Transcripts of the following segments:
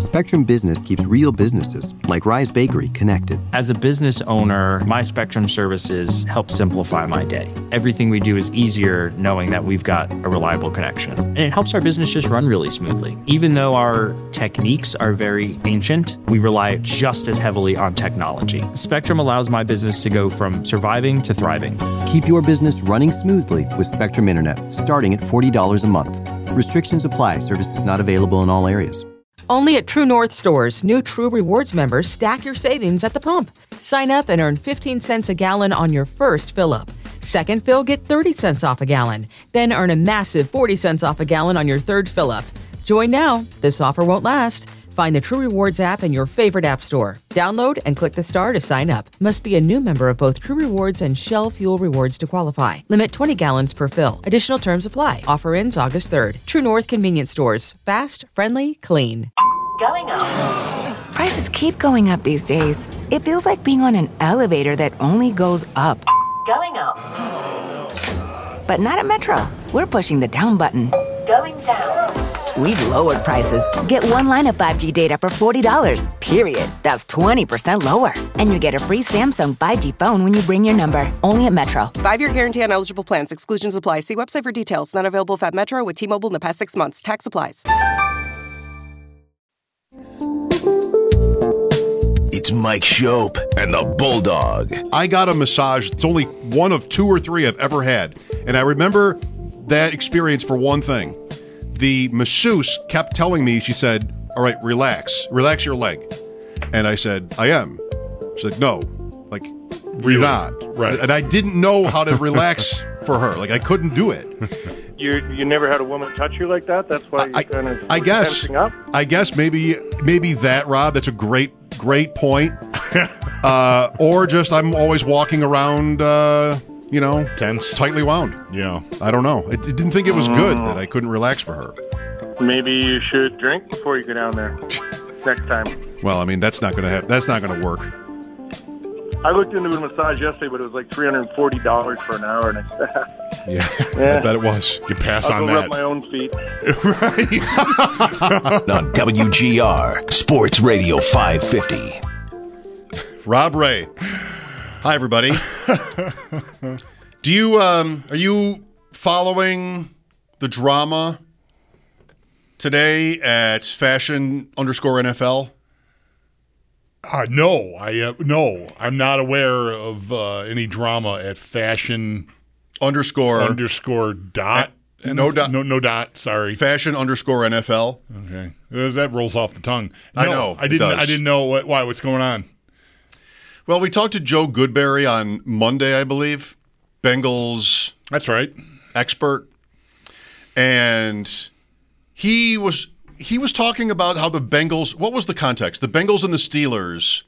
Spectrum Business keeps real businesses, like Rise Bakery, connected. As a business owner, my Spectrum services help simplify my day. Everything we do is easier knowing that we've got a reliable connection. And it helps our business just run really smoothly. Even though our techniques are very ancient, we rely just as heavily on technology. Spectrum allows my business to go from surviving to thriving. Keep your business running smoothly with Spectrum Internet, starting at $40 a month. Restrictions apply. Services not available in all areas. Only at True North stores, new True Rewards members stack your savings at the pump. Sign up and earn 15 cents a gallon on your first fill-up. Second fill, get 30 cents off a gallon. Then earn a massive 40 cents off a gallon on your third fill-up. Join now. This offer won't last. Find the True Rewards app in your favorite app store. Download and click the star to sign up. Must be a new member of both True Rewards and Shell Fuel Rewards to qualify. Limit 20 gallons per fill. Additional terms apply. Offer ends August 3rd. True North Convenience Stores. Fast, friendly, clean. Going up. Prices keep going up these days. It feels like being on an elevator that only goes up. Going up. But not at Metro. We're pushing the down button. Going down. We've lowered prices. Get one line of 5G data for $40, period. That's 20% lower. And you get a free Samsung 5G phone when you bring your number. Only at Metro. 5-year guarantee on eligible plans. Exclusions apply. See website for details. Not available if at Metro with T-Mobile in the past 6 months. Tax applies. It's Mike Shope and the Bulldog. I got a massage. It's only one of 2 or 3 I've ever had. And I remember that experience for one thing. The masseuse kept telling me, she said, all right, relax your leg. And I said, I am. She's like, no, like, really? You're not. Right. And I didn't know how to relax for her. Like, I couldn't do it. You never had a woman touch you like that? That's why you're kind of tensing up? I guess maybe that, Rob. That's a great point. Or just I'm always walking around, tense, tightly wound. Yeah, I don't know. I didn't think it was good that I couldn't relax for her. Maybe you should drink before you go down there next time. Well, I mean, that's not going to work. I looked into a massage yesterday, but it was like $340 for an hour and a half. Yeah, I bet it was. You pass I'll on go that. rub my own feet. Right. On WGR Sports Radio 550. Rob Ray. Hi, everybody. Are you following the drama today at fashion_NFL? No, I'm not aware of any drama at fashion _ dot. No dot. Sorry, fashion_NFL. Okay, that rolls off the tongue. I know. I didn't know what's going on. Well, we talked to Joe Goodberry on Monday, I believe. Bengals. That's right. Expert, and he was talking about how the Bengals, what was the context? The Bengals and the Steelers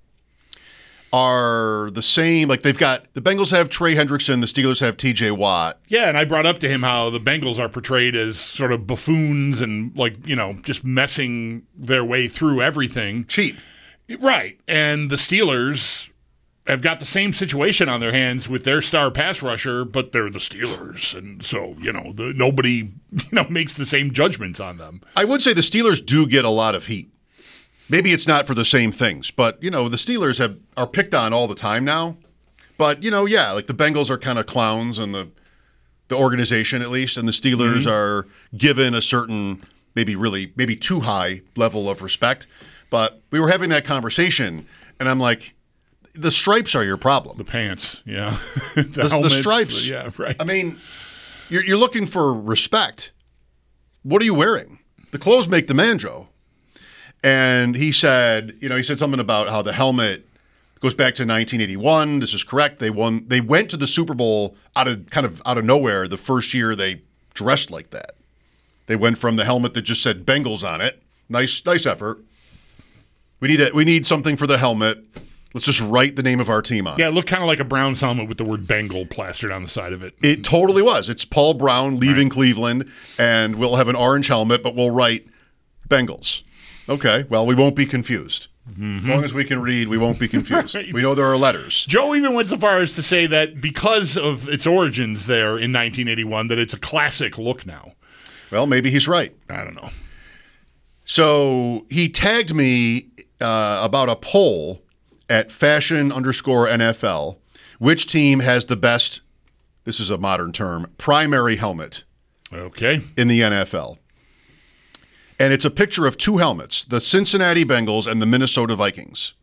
are the same. Like the Bengals have Trey Hendrickson, the Steelers have TJ Watt. Yeah, and I brought up to him how the Bengals are portrayed as sort of buffoons and just messing their way through everything. Cheap. Right. And the Steelers have got the same situation on their hands with their star pass rusher, but they're the Steelers. And so, nobody makes the same judgments on them. I would say the Steelers do get a lot of heat. Maybe it's not for the same things, but, the Steelers are picked on all the time now. But, like the Bengals are kind of clowns and the organization at least, and the Steelers are given a certain maybe too high level of respect. But we were having that conversation, and I'm like, the stripes are your problem. The pants, yeah. the stripes. Yeah, right. I mean, you're looking for respect. What are you wearing? The clothes make the man, Joe. And he said something about how the helmet goes back to 1981. This is correct. They went to the Super Bowl out of nowhere the first year they dressed like that. They went from the helmet that just said Bengals on it. Nice effort. We need something for the helmet. Let's just write the name of our team on it. Yeah, it looked kind of like a Browns helmet with the word Bengal plastered on the side of it. It totally was. It's Paul Brown leaving Cleveland, and we'll have an orange helmet, but we'll write Bengals. Okay, well, we won't be confused. Mm-hmm. As long as we can read, we won't be confused. Right. We know there are letters. Joe even went so far as to say that because of its origins there in 1981, that it's a classic look now. Well, maybe he's right. I don't know. So he tagged me about a poll at fashion_NFL. Which team has the best, this is a modern term, primary helmet in the NFL? And it's a picture of two helmets, the Cincinnati Bengals and the Minnesota Vikings.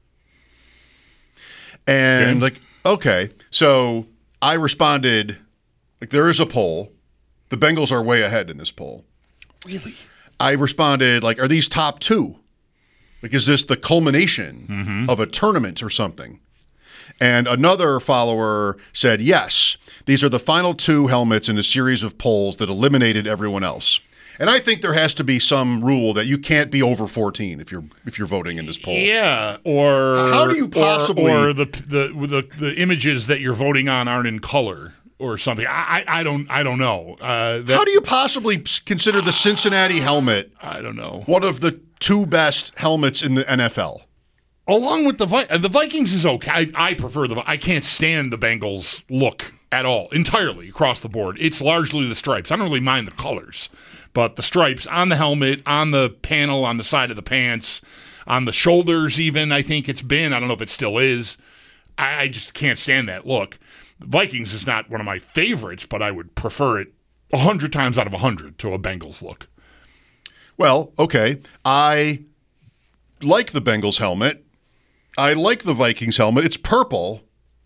And okay. So I responded, there is a poll. The Bengals are way ahead in this poll. Really? I responded, are these top two? Is this the culmination of a tournament or something? And another follower said, yes, these are the final two helmets in a series of polls that eliminated everyone else. And I think there has to be some rule that you can't be over 14 if you're voting in this poll. Yeah, or how do you possibly or the images that you're voting on aren't in color or something. I don't know. How do you possibly consider the Cincinnati helmet? I don't know. One of the two best helmets in the NFL. Along with the Vikings is okay. I prefer I can't stand the Bengals look at all, entirely across the board. It's largely the stripes. I don't really mind the colors, but the stripes on the helmet, on the panel, on the side of the pants, on the shoulders even, I think it's been. I don't know if it still is. I just can't stand that look. The Vikings is not one of my favorites, but I would prefer it 100 times out of 100 to a Bengals look. Well, okay. I like the Bengals helmet. I like the Vikings helmet. It's purple.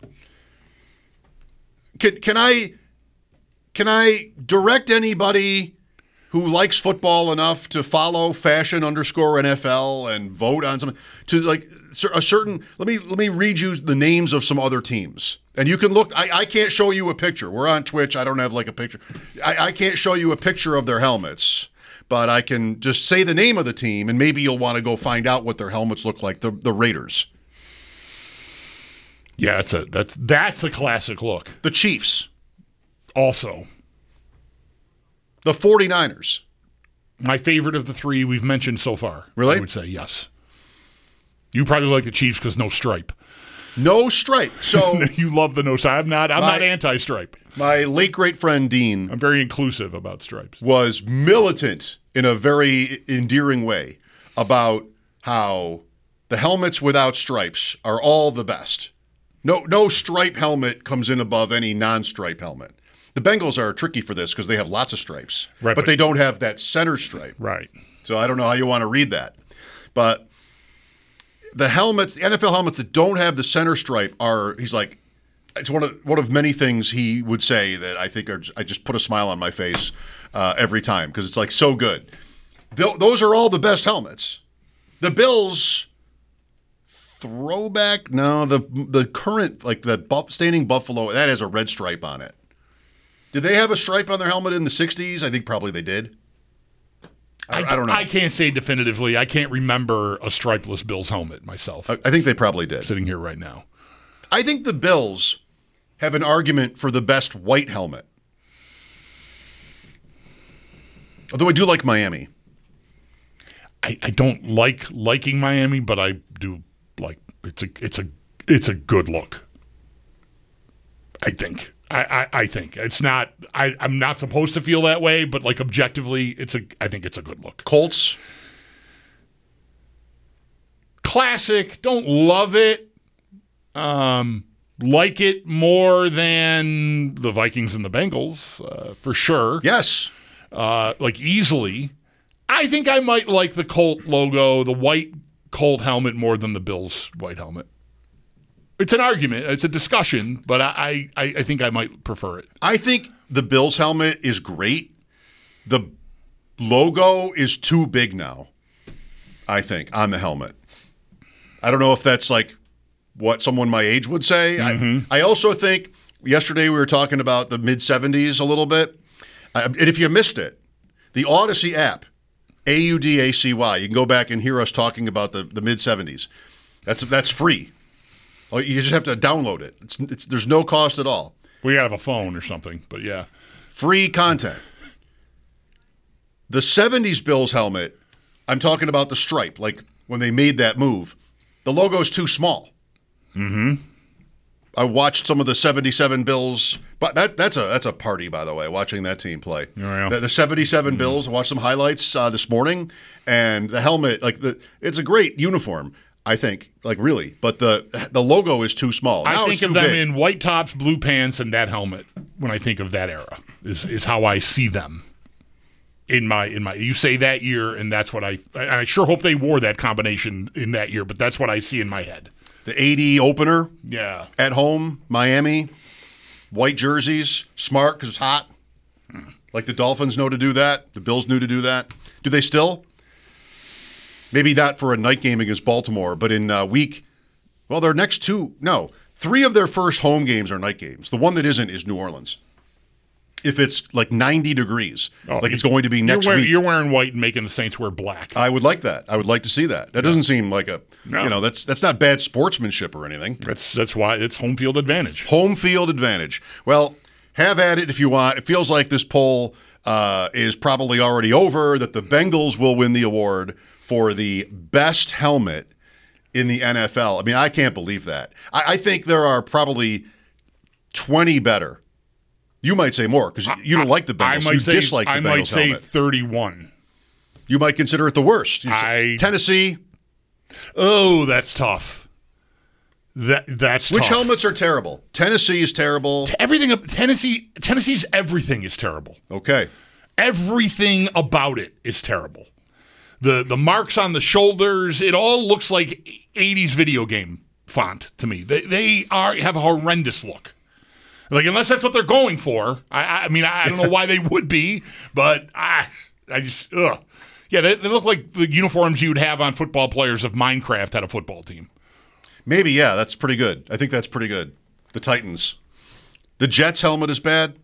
Can I direct anybody who likes football enough to follow fashion_NFL and vote on something to a certain? Let me read you the names of some other teams, and you can look. I can't show you a picture. We're on Twitch. I don't have a picture. I can't show you a picture of their helmets. But I can just say the name of the team, and maybe you'll want to go find out what their helmets look like. The Raiders. Yeah, that's a classic look. The Chiefs. Also. The 49ers. My favorite of the three we've mentioned so far. Really? I would say yes. You probably like the Chiefs because no stripe. No stripe. So you love the no stripe. I'm not anti-stripe. My late great friend Dean. I'm very inclusive about stripes. Was militant in a very endearing way about how the helmets without stripes are all the best. No stripe helmet comes in above any non-stripe helmet. The Bengals are tricky for this because they have lots of stripes, right, but they don't have that center stripe. Right. So I don't know how you want to read that. But the helmets, the NFL helmets that don't have the center stripe he's like, it's one of many things he would say that I think I just put a smile on my face every time because it's so good. Those are all the best helmets. The Bills throwback, no, the current, the standing buffalo, that has a red stripe on it. Did they have a stripe on their helmet in the 60s? I think probably they did. I don't know. I can't say definitively. I can't remember a stripeless Bills helmet myself. I think they probably did. Sitting here right now. I think the Bills have an argument for the best white helmet. Although I do like Miami. I don't liking Miami, but I do like it's a good look. I think. I think it's not. I'm not supposed to feel that way, but objectively, I think it's a good look. Colts, classic. Don't love it. Like it more than the Vikings and the Bengals for sure. Yes, easily. I think I might like the Colt logo, the white Colt helmet more than the Bills white helmet. It's an argument. It's a discussion, but I think I might prefer it. I think the Bills helmet is great. The logo is too big now, I think, on the helmet. I don't know if that's what someone my age would say. Mm-hmm. I also think yesterday we were talking about the mid-'70s a little bit. And if you missed it, the Odyssey app, AUDACY, you can go back and hear us talking about the mid-'70s. That's free. You just have to download it. There's no cost at all. We have a phone or something, but yeah. Free content. The 70s Bills helmet, I'm talking about the stripe, when they made that move, the logo's too small. Mm-hmm. I watched some of the 77 Bills, but that's a party, by the way, watching that team play. Yeah. The 77 Bills, I watched some highlights this morning, and the helmet, it's a great uniform, I think, really, but the logo is too small. Now I it's think of too them big. in white tops, blue pants, and that helmet when I think of that era, is how I see them. In my, you say that year, and that's what I sure hope they wore that combination in that year, but that's what I see in my head. The 80 opener, Yeah. at home, Miami, white jerseys, smart because it's hot. Like the Dolphins know to do that. The Bills knew to do that. Do they still? Maybe not for a night game against Baltimore, but in their next three of their first home games are night games. The one that isn't is New Orleans. If it's 90 degrees, it's going to be next week. You're wearing white and making the Saints wear black. I would like that. I would like to see that. That doesn't seem like that's not bad sportsmanship or anything. That's why it's home field advantage. Home field advantage. Well, have at it if you want. It feels like this poll is probably already over, that the Bengals will win the award for the best helmet in the NFL. I mean, I can't believe that. I think there are probably 20 better. You might say more because you don't like the Bengals. You dislike the Bengals helmet. I might say 31. You might consider it the worst. Tennessee. Oh, that's tough. That's Which tough. helmets are terrible? Tennessee is terrible. Everything Tennessee's everything is terrible. Okay. Everything about it is terrible. The marks on the shoulders, it all looks like 80s video game font to me. They have a horrendous look. Unless that's what they're going for. I mean, I don't know why they would be, but I just, ugh. Yeah, they look like the uniforms you would have on football players if Minecraft had a football team. Maybe, yeah, that's pretty good. I think that's pretty good. The Titans. The Jets helmet is bad.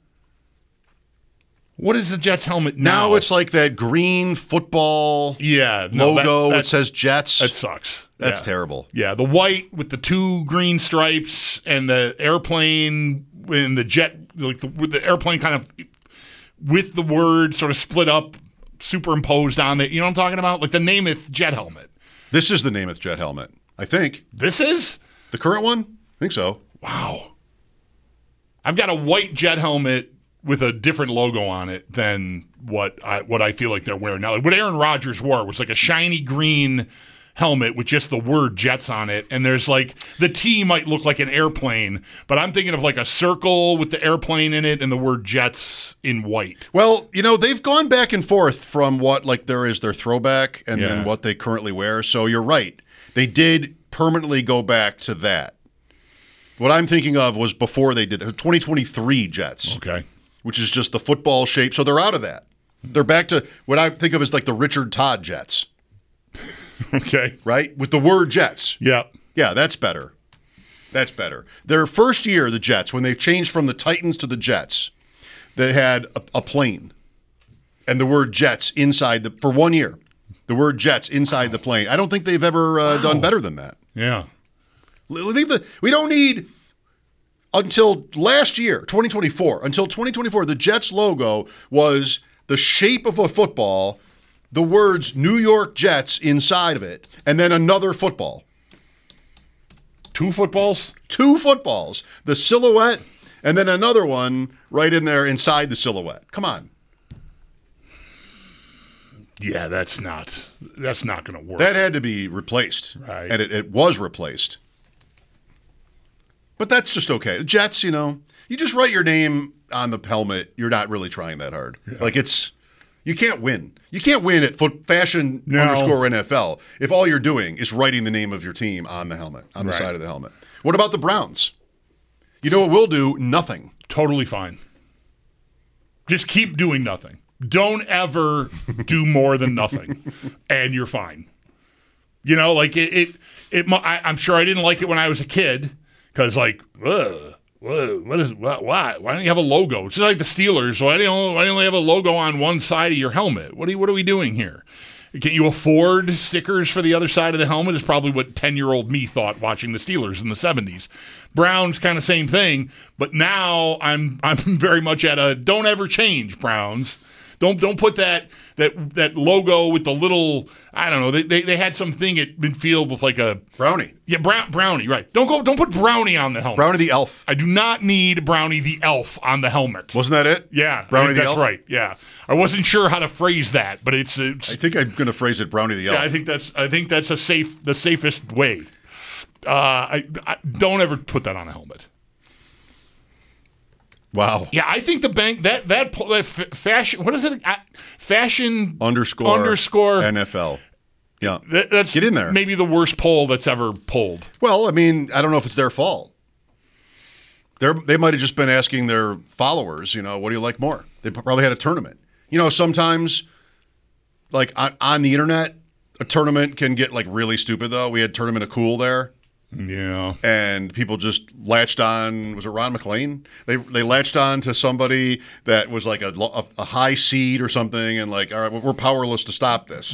What is the Jets helmet now? Now it's like that green football logo that says Jets. That sucks. That's terrible. Yeah, the white with the two green stripes and the airplane and the jet, with the airplane kind of with the word sort of split up, superimposed on it. You know what I'm talking about? Like the Namath jet helmet. This is the Namath jet helmet, I think. This is? The current one? I think so. Wow. I've got a white jet helmet with a different logo on it than what I feel like they're wearing now. Like what Aaron Rodgers wore was like a shiny green helmet with just the word Jets on it, and there's the T might look like an airplane, but I'm thinking of a circle with the airplane in it and the word Jets in white. Well, they've gone back and forth from what there is their throwback and then what they currently wear, so you're right. They did permanently go back to that. What I'm thinking of was before they did the 2023 Jets. Okay. Which is just the football shape, so they're out of that. They're back to what I think of as the Richard Todd Jets. Okay. Right? With the word Jets. Yeah. Yeah, that's better. That's better. Their first year, the Jets, when they changed from the Titans to the Jets, they had a plane and the word Jets inside for 1 year. The word Jets inside the plane. I don't think they've ever done better than that. Yeah. We don't need, until last year, 2024, until 2024, the Jets logo was the shape of a football, the words New York Jets inside of it, and then another football. Two footballs? Two footballs. The silhouette, and then another one right in there inside the silhouette. Come on. Yeah, that's not going to work. That had to be replaced. Right. And it was replaced. But that's just okay. The Jets, you just write your name on the helmet. You're not really trying that hard. Yeah. You can't win. You can't win at fashion _ NFL if all you're doing is writing the name of your team on the helmet, on the side of the helmet. What about the Browns? You know what we'll do? Nothing. Totally fine. Just keep doing nothing. Don't ever do more than nothing, and you're fine. I'm sure I didn't like it when I was a kid because, why don't you have a logo? It's just like the Steelers. Why do you only have a logo on one side of your helmet? What are we doing here? Can you afford stickers for the other side of the helmet? Is probably what 10-year-old me thought watching the Steelers in the 70s. Browns, kind of same thing, but now I'm very much at a don't ever change, Browns. Don't put that logo with the little, I don't know. They had something at midfield with like a Brownie. Yeah, Brownie. Right. Don't put Brownie on the helmet. Brownie the elf. I do not need Brownie the elf on the helmet. Wasn't that it? Yeah, Brownie the that's elf. right. Yeah, I wasn't sure how to phrase that, but it's I think I'm going to phrase it Brownie the elf. yeah, I think that's the safest way. I don't ever put that on a helmet. Wow. Yeah, I think the bank that fashion. What is it? Fashion underscore NFL. Yeah, that's get in there. Maybe the worst poll that's ever polled. Well, I mean, I don't know if it's their fault. They might have just been asking their followers, what do you like more? They probably had a tournament. Sometimes, like on the internet, a tournament can get like really stupid. Though we had Tournament of Cool there. Yeah. And people just latched on, was it Ron McClain? They latched on to somebody that was like a high seed or something, and like, all right, we're powerless to stop this.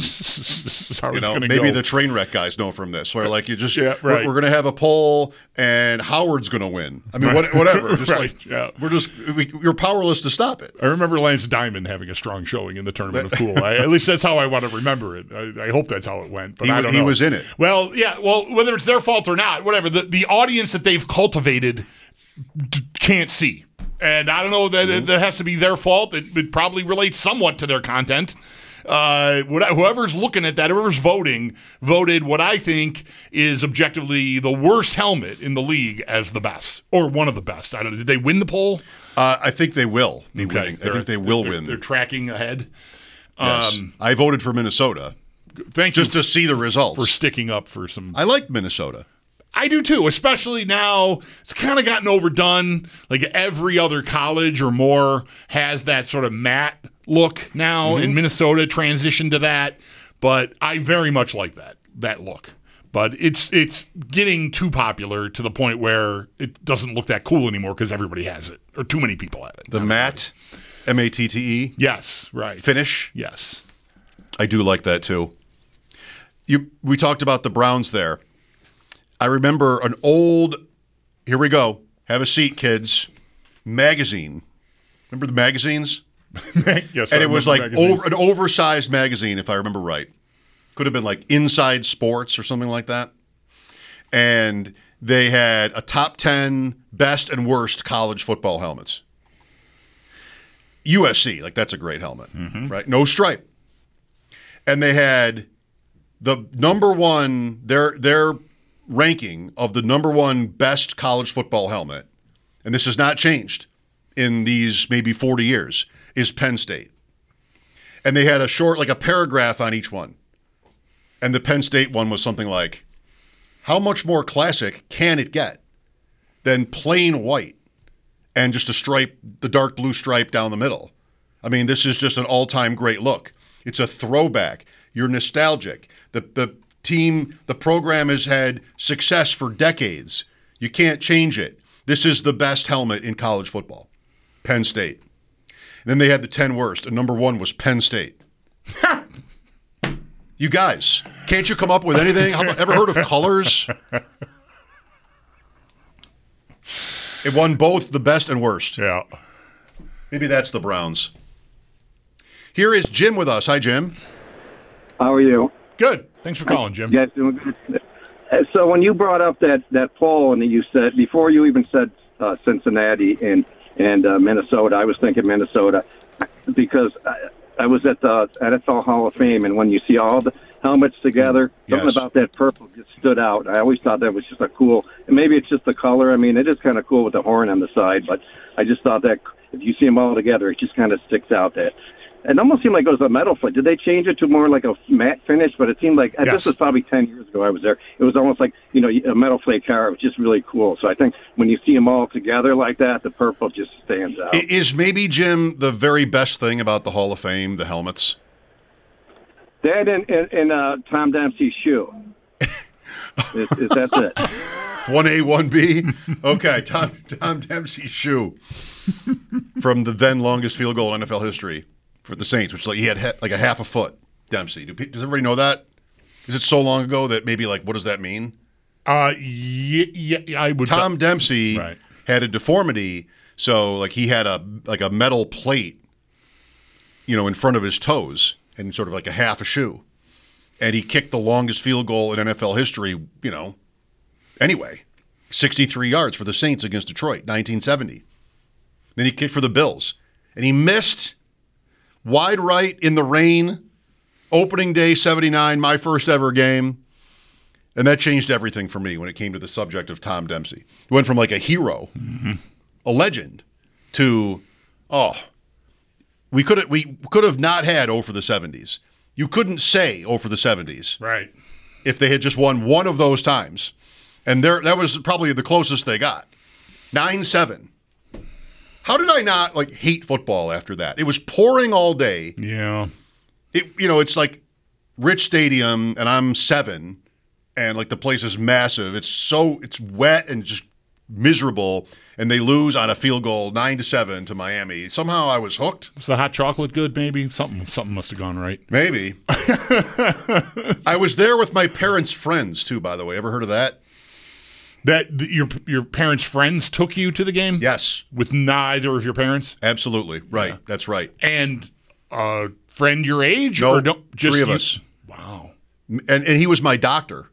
Maybe the train wreck guys know from this, where like you just, we're going to have a poll and Howard's going to win. I mean, whatever. Just you're powerless to stop it. I remember Lance Diamond having a strong showing in the Tournament of Cool. At least that's how I want to remember it. I hope that's how it went, but I don't know. He was in it. Well, yeah, whether it's their fault or not, whatever, the audience that they've cultivated can't see. And I don't know, that has to be their fault. It probably relates somewhat to their content. Whoever's looking at that, whoever's voted what I think is objectively the worst helmet in the league as the best, or one of the best. I don't know. Did they win the poll? I think they will be okay. winning. I think they will win. They're tracking ahead. Yes. I voted for Minnesota. Thank you just to see the results. For sticking up for some. I like Minnesota. I do too, especially now. It's kind of gotten overdone. Like every other college or more has that sort of matte look now, and Minnesota transitioned to that. But I very much like that look. But it's getting too popular to the point where it doesn't look that cool anymore because everybody has it, or too many people have it. The matte, M-A-T-T-E. Yes, right. Finish. Yes, I do like that too. We talked about the Browns there. I remember an old, here we go, have a seat, kids, magazine. Remember the magazines? Yes, and it was like an oversized magazine, if I remember right. Could have been like Inside Sports or something like that. And they had a top 10 best and worst college football helmets. USC, like that's a great helmet, right? No stripe. And they had the number one, their ranking of the number one best college football helmet, and this has not changed in these maybe 40 years, is Penn State. And they had a short, like a paragraph on each one. And the Penn State one was something like, how much more classic can it get than plain white and just a stripe, the dark blue stripe down the middle? I mean, this is just an all-time great look. It's a throwback. You're nostalgic. The team, the program has had success for decades. You can't change it. This is the best helmet in college football. Penn State. And then they had the 10 worst, and number one was Penn State. You guys, can't you come up with anything? Ever heard of colors? It won both the best and worst. Yeah. Maybe that's the Browns. Here is Jim with us. Hi, Jim. How are you? Good. Thanks for calling, Jim. Yes, doing good. So when you brought up that poll and you said, before you even said Cincinnati and Minnesota, I was thinking Minnesota because I was at the NFL Hall of Fame, and when you see all the helmets together, something about that purple just stood out. I always thought that was just a cool, and maybe it's just the color. I mean, it is kind of cool with the horn on the side, but I just thought that if you see them all together, it just kind of sticks out. That it almost seemed like it was a metal flake. Did they change it to more like a matte finish? But it seemed like, this was probably 10 years ago I was there. It was almost like, a metal flake car. It was just really cool. So I think when you see them all together like that, the purple just stands out. Is maybe, Jim, the very best thing about the Hall of Fame, the helmets? That and Tom Dempsey's shoe. That's it. 1A, 1B? Okay, Tom Dempsey's shoe from the then longest field goal in NFL history for the Saints, which he had like a half a foot, Dempsey. Does everybody know that? Is it so long ago that maybe what does that mean? Yeah, I would. Tom Dempsey had a deformity, so he had a metal plate in front of his toes and sort of like a half a shoe. And he kicked the longest field goal in NFL history, anyway. 63 yards for the Saints against Detroit, 1970. Then he kicked for the Bills. And he missed wide right in the rain, opening day 79, my first ever game. And that changed everything for me when it came to the subject of Tom Dempsey. He went from like a hero, a legend, to, we could have not had 0 for the 70s. You couldn't say 0 for the 70s. Right. If they had just won one of those times. And that was probably the closest they got. 9-7. How did I not hate football after that? It was pouring all day. Yeah. It's like Rich Stadium and I'm 7 and the place is massive. It's wet and just miserable, and they lose on a field goal 9-7 to Miami. Somehow I was hooked. Was the hot chocolate good? Maybe something must have gone right. Maybe. I was there with my parents' friends too. By the way, ever heard of that? Your parents' friends took you to the game? Yes, with neither of your parents. Absolutely right. Yeah. That's right. And a friend your age? No, or just 3 of us. Wow. And he was my doctor.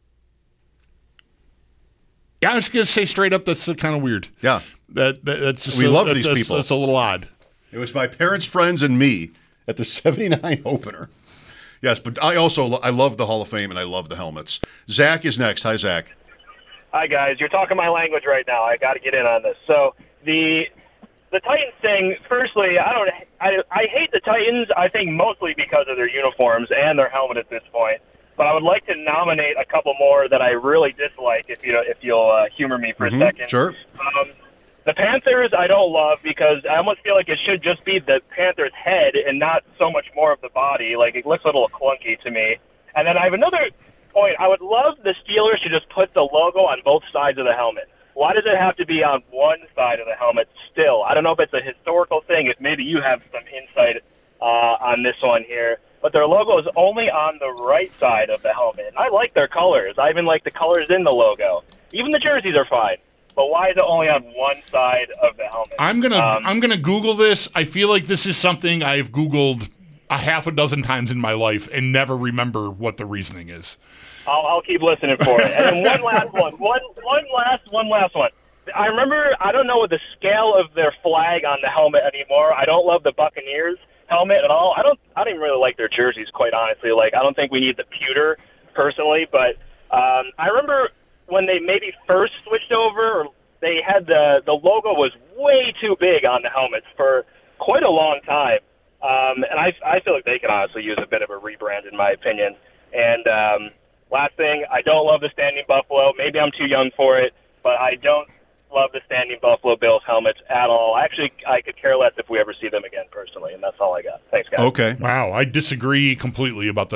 Yeah, I was going to say straight up, that's kind of weird. Yeah. That's just we love these people. That's a little odd. It was my parents' friends and me at the 79 opener. Yes, but I love the Hall of Fame and I love the helmets. Zach is next. Hi, Zach. Hi, guys. You're talking my language right now. I got to get in on this. So the Titans thing, firstly, I hate the Titans, I think mostly because of their uniforms and their helmet at this point. But I would like to nominate a couple more that I really dislike, if you'll humor me for a second. Sure. The Panthers I don't love because I almost feel like it should just be the Panthers' head and not so much more of the body. It looks a little clunky to me. And then I have another point. I would love the Steelers to just put the logo on both sides of the helmet. Why does it have to be on one side of the helmet still? I don't know if it's a historical thing, if maybe you have some insight on this one here. But their logo is only on the right side of the helmet. And I like their colors. I even like the colors in the logo. Even the jerseys are fine. But why is it only on one side of the helmet? I'm gonna Google this. I feel like this is something I've Googled a half a dozen times in my life and never remember what the reasoning is. I'll keep listening for it. And then one last one. One last one. I remember, I don't know what the scale of their flag on the helmet anymore. I don't love the Buccaneers helmet at all. I don't even really like their jerseys, quite honestly. I don't think we need the pewter, personally. But I remember when they maybe first switched over, they had the logo was way too big on the helmets for quite a long time. And I feel like they can honestly use a bit of a rebrand, in my opinion. And last thing, I don't love the Standing Buffalo. Maybe I'm too young for it, but I don't love the Standing Buffalo Bills helmets at all. Actually, I could care less if we ever see them again, personally, and that's all I got. Thanks, guys. Okay. Wow, I disagree completely about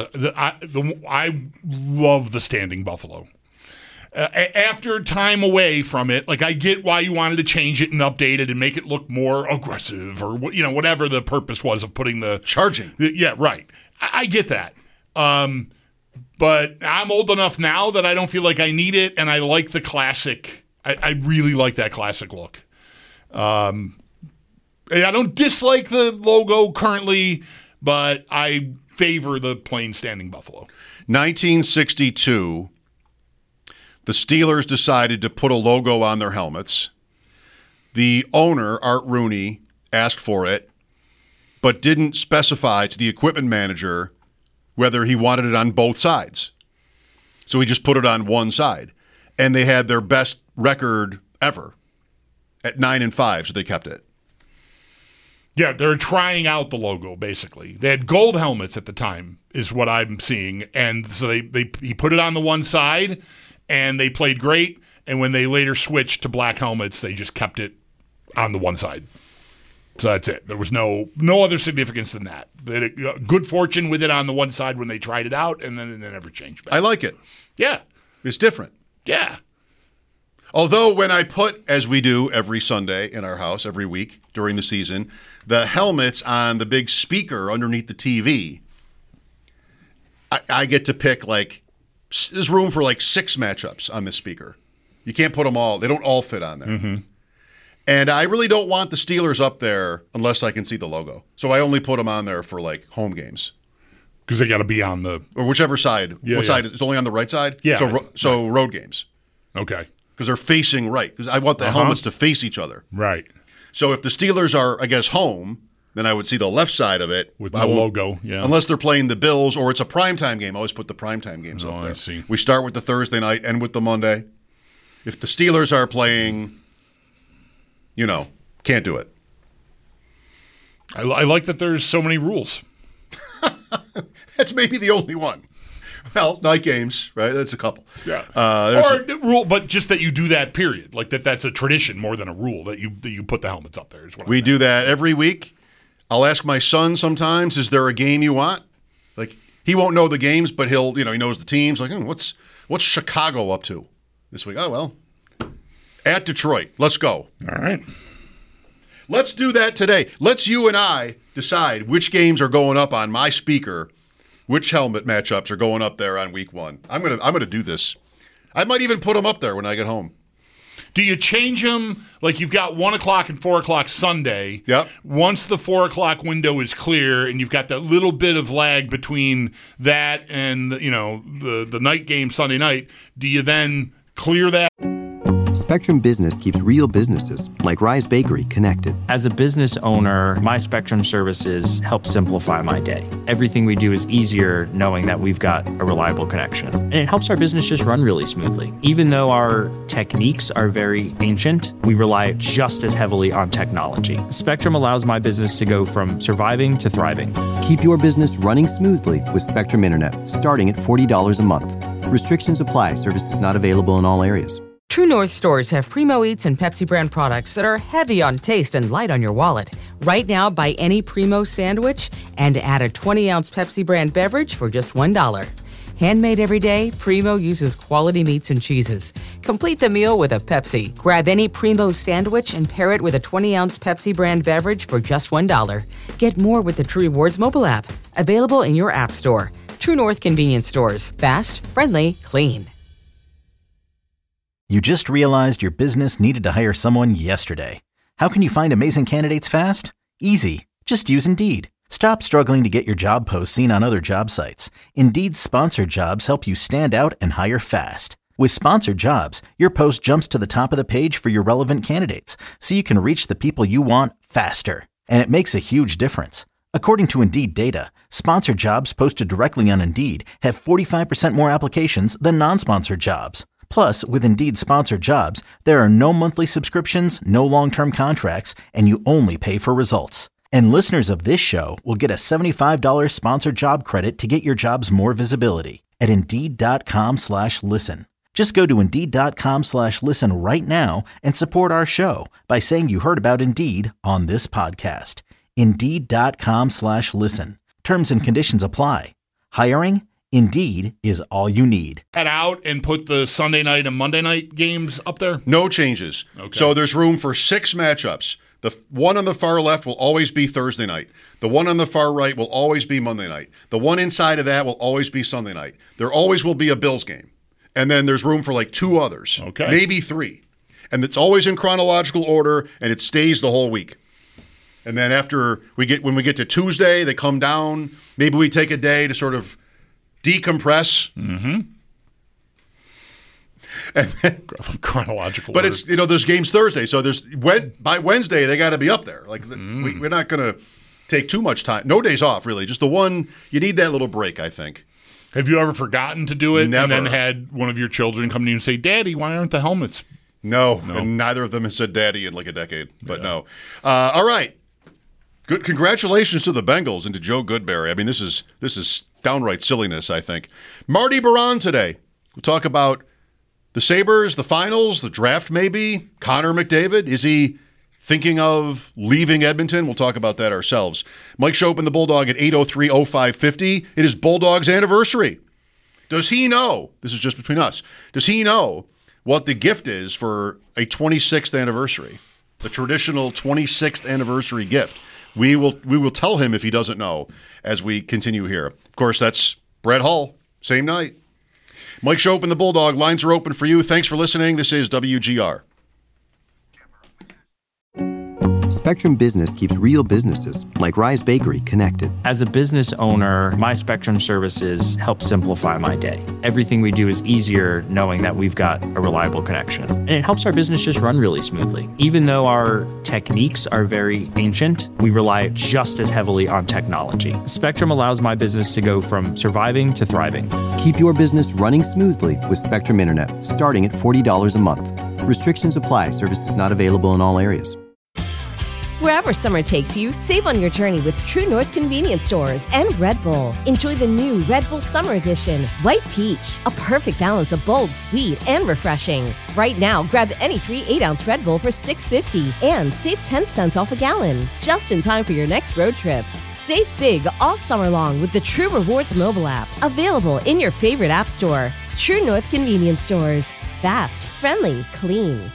I love the Standing Buffalo. After time away from it, I get why you wanted to change it and update it and make it look more aggressive or whatever the purpose was of putting the charging. Yeah, right. I get that. But I'm old enough now that I don't feel like I need it, and I like the classic. I really like that classic look. I don't dislike the logo currently, but I favor the plain Standing Buffalo. 1962, the Steelers decided to put a logo on their helmets. The owner, Art Rooney, asked for it, but didn't specify to the equipment manager whether he wanted it on both sides. So he just put it on one side. And they had their best record ever at 9-5, so they kept it. Yeah, they're trying out the logo, basically. They had gold helmets at the time, is what I'm seeing. And so he put it on the one side, and they played great. And when they later switched to black helmets, they just kept it on the one side. So that's it. There was no other significance than that. They had good fortune with it on the one side when they tried it out, and then it never changed back. I like it. Yeah. It's different. Yeah. Although when I put, as we do every Sunday in our house, every week during the season, the helmets on the big speaker underneath the TV, I get to pick there's room for 6 matchups on this speaker. You can't put them all. They don't all fit on there. Mm-hmm. And I really don't want the Steelers up there unless I can see the logo. So I only put them on there for like home games. Because they got to be on the... Or whichever side. What side? It's only on the right side? Yeah. So road games. Okay. Because they're facing right. Because I want the helmets to face each other. Right. So if the Steelers are, I guess, home, then I would see the left side of it. With no logo, yeah. Unless they're playing the Bills or it's a primetime game. I always put the primetime games up there. I see. We start with the Thursday night and with the Monday. If the Steelers are playing, can't do it. I like that there's so many rules. That's maybe the only one. Well, night games, right? That's a couple. Yeah. Rule, but just that you do that, period. Like that's a tradition more than a rule that you put the helmets up there. Is what we do that every week. I'll ask my son sometimes, is there a game you want? Like, he won't know the games, but he knows the teams. Like, what's Chicago up to this week? Oh, well, at Detroit. Let's go. All right. Let's do that today. Let's you and I decide which games are going up on my speaker, which helmet matchups are going up there on week 1. I'm gonna do this. I might even put them up there when I get home. Do you change them? Like you've got 1 o'clock and 4 o'clock Sunday. Yep. Once the 4 o'clock window is clear, and you've got that little bit of lag between that and the night game Sunday night, do you then clear that? Spectrum Business keeps real businesses, like Rise Bakery, connected. As a business owner, my Spectrum services help simplify my day. Everything we do is easier knowing that we've got a reliable connection. And it helps our business just run really smoothly. Even though our techniques are very ancient, we rely just as heavily on technology. Spectrum allows my business to go from surviving to thriving. Keep your business running smoothly with Spectrum Internet, starting at $40 a month. Restrictions apply. Services not available in all areas. True North stores have Primo Eats and Pepsi brand products that are heavy on taste and light on your wallet. Right now, buy any Primo sandwich and add a 20-ounce Pepsi brand beverage for just $1. Handmade every day, Primo uses quality meats and cheeses. Complete the meal with a Pepsi. Grab any Primo sandwich and pair it with a 20-ounce Pepsi brand beverage for just $1. Get more with the True Rewards mobile app. Available in your app store. True North convenience stores. Fast, friendly, clean. You just realized your business needed to hire someone yesterday. How can you find amazing candidates fast? Easy. Just use Indeed. Stop struggling to get your job posts seen on other job sites. Indeed's sponsored jobs help you stand out and hire fast. With sponsored jobs, your post jumps to the top of the page for your relevant candidates, so you can reach the people you want faster. And it makes a huge difference. According to Indeed data, sponsored jobs posted directly on Indeed have 45% more applications than non-sponsored jobs. Plus, with Indeed sponsored jobs, there are no monthly subscriptions, no long-term contracts, and you only pay for results. And listeners of this show will get a $75 sponsored job credit to get your jobs more visibility at Indeed.com/listen. Just go to Indeed.com/listen right now and support our show by saying you heard about Indeed on this podcast. Indeed.com/listen. Terms and conditions apply. Hiring? Indeed is all you need. Head out and put the Sunday night and Monday night games up there? No changes. Okay. So there's room for 6 matchups. The one on the far left will always be Thursday night. The one on the far right will always be Monday night. The one inside of that will always be Sunday night. There always will be a Bills game. And then there's room for like 2 others. Okay. Maybe 3. And it's always in chronological order, and it stays the whole week. And then when we get to Tuesday, they come down. Maybe we take a day to sort of decompress. Mm-hmm. And then, chronological but order. it's there's games Thursday, so by Wednesday they got to be up there. Like we're not going to take too much time. No days off, really. Just the one. You need that little break, I think. Have you ever forgotten to do it Never. and then had one of your children come to you and say, "Daddy, why aren't the helmets?" No, and neither of them has said "Daddy" in like a decade. But no. All right. Good. Congratulations to the Bengals and to Joe Goodberry. I mean, this is downright silliness, I think. Marty Baron today. We'll talk about the Sabres, the finals, the draft maybe. Connor McDavid, is he thinking of leaving Edmonton? We'll talk about that ourselves. Mike Schopp and the Bulldog at 803-0550. It is Bulldog's anniversary. Does he know, this is just between us, does he know what the gift is for a 26th anniversary? The traditional 26th anniversary gift. We will tell him if he doesn't know as we continue here. Of course, that's Brett Hull, same night. Mike Schopp and the Bulldog, lines are open for you. Thanks for listening. This is WGR. Spectrum Business keeps real businesses, like Rise Bakery, connected. As a business owner, my Spectrum services help simplify my day. Everything we do is easier knowing that we've got a reliable connection. And it helps our business just run really smoothly. Even though our techniques are very ancient, we rely just as heavily on technology. Spectrum allows my business to go from surviving to thriving. Keep your business running smoothly with Spectrum Internet, starting at $40 a month. Restrictions apply. Services not available in all areas. Wherever summer takes you, save on your journey with True North Convenience Stores and Red Bull. Enjoy the new Red Bull Summer Edition, White Peach, a perfect balance of bold, sweet, and refreshing. Right now, grab any 3 8-ounce Red Bull for $6.50 and save 10 cents off a gallon, just in time for your next road trip. Save big all summer long with the True Rewards mobile app, available in your favorite app store. True North Convenience Stores. Fast, friendly, clean.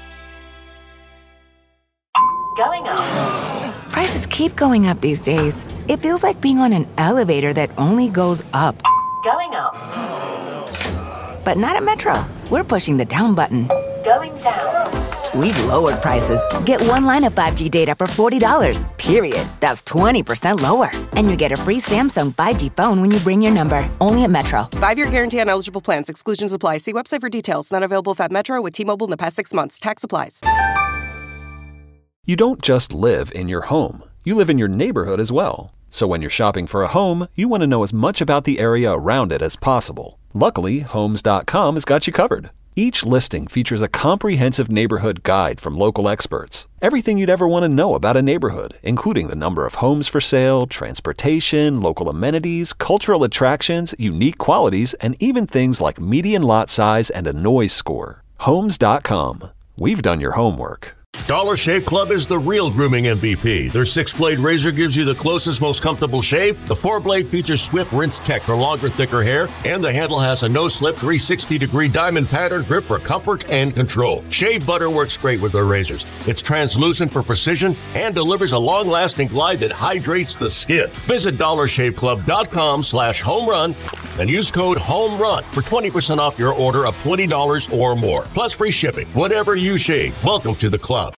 Going up. Prices keep going up these days. It feels like being on an elevator that only goes up. Going up. But not at Metro. We're pushing the down button. Going down. We've lowered prices. Get one line of 5G data for $40, period. That's 20% lower. And you get a free Samsung 5G phone when you bring your number. Only at Metro. 5-year guarantee on eligible plans. Exclusions apply. See website for details. Not available at Metro with T-Mobile in the past 6 months. Tax applies. You don't just live in your home. You live in your neighborhood as well. So when you're shopping for a home, you want to know as much about the area around it as possible. Luckily, Homes.com has got you covered. Each listing features a comprehensive neighborhood guide from local experts. Everything you'd ever want to know about a neighborhood, including the number of homes for sale, transportation, local amenities, cultural attractions, unique qualities, and even things like median lot size and a noise score. Homes.com. We've done your homework. Dollar Shave Club is the real grooming MVP. Their 6-blade razor gives you the closest, most comfortable shave. The 4-blade features swift rinse tech for longer, thicker hair, and the handle has a no-slip 360-degree diamond pattern grip for comfort and control. Shave butter works great with their razors. It's translucent for precision and delivers a long-lasting glide that hydrates the skin. Visit DollarShaveClub.com/homerun and use code HOMERUN for 20% off your order of $20 or more. Plus free shipping. Whatever you shave, welcome to the club.